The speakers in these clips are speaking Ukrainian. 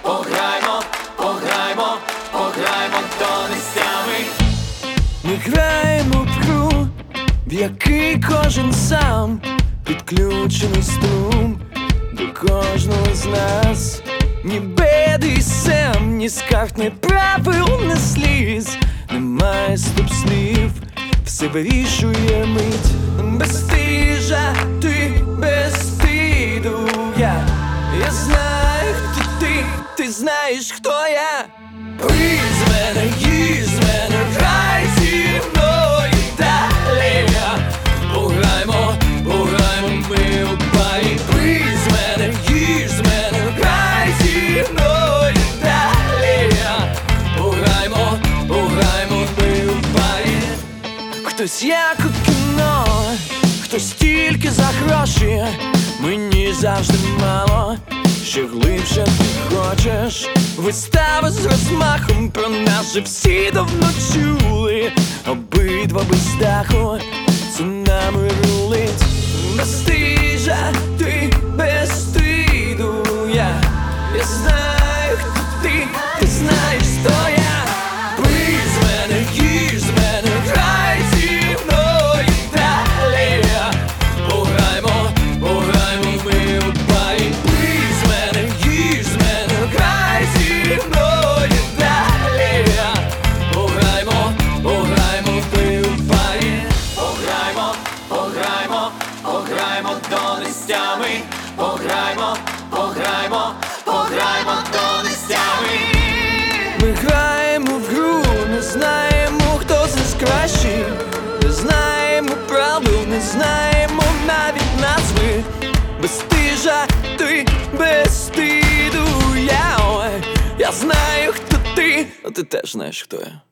пограймо, пограймо, пограймо донестями. Ми граємо в гру, в який кожен сам підключений струм до кожного з нас. Ні бед і сем, ні скарг, ні правил, ні сліз. Немає стоп-слів, все вирішує мить. Безстижа, ти безстиду. Я знаю, хто ти знаєш, хто я. Приз мене, їж мене, грай зі мною далі. Пограймо, пограймо ми у парі. Приз мене, їж мене, грай зі мною далі. Пограймо, пограймо ми у парі. Хтось як у кіно, хтось тільки за гроші. Мені завжди мало, ще глибше ти хочеш. Вистава з розмахом, про нас же всі давно чули. Обидва без даху, це нами рулить. Безстижа, ти безстиду. Я знаю, хто ти знаєш, хто я. Приз мене, їж мене, грай зі мною далі. Пограймо, пограймо ми у парі. Приз мене, їж мене, грай зі мною далі. Пограймо, пограймо ми у парі. Пограймо, пограймо, пограймо донестями. Пограймо, пограймо, пограймо донестями. Ми граємо в гру, не знаємо, хто з нас кращий. Не знаємо правил, не знаємо навіть назви. Безстижа, ти безстиду. Я знаю, хто ти, а ти теж знаєш, хто я.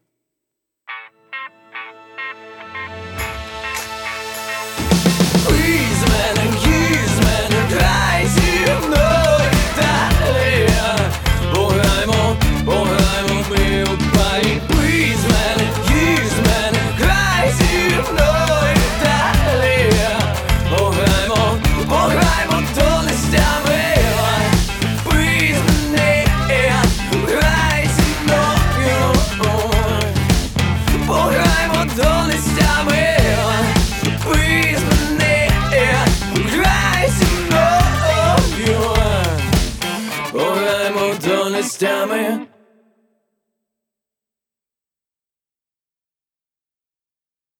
Приз мене, їж мене, грай зі мною далі. Пограймо, пограймо ми у парі. Приз мене, їж мене, грай зі мною далі. Пограймо, пограймо донестями. Приз мене, грай зі мною. Пограймо донестями. Приз мене, грай зі мною. Пограймо донестями.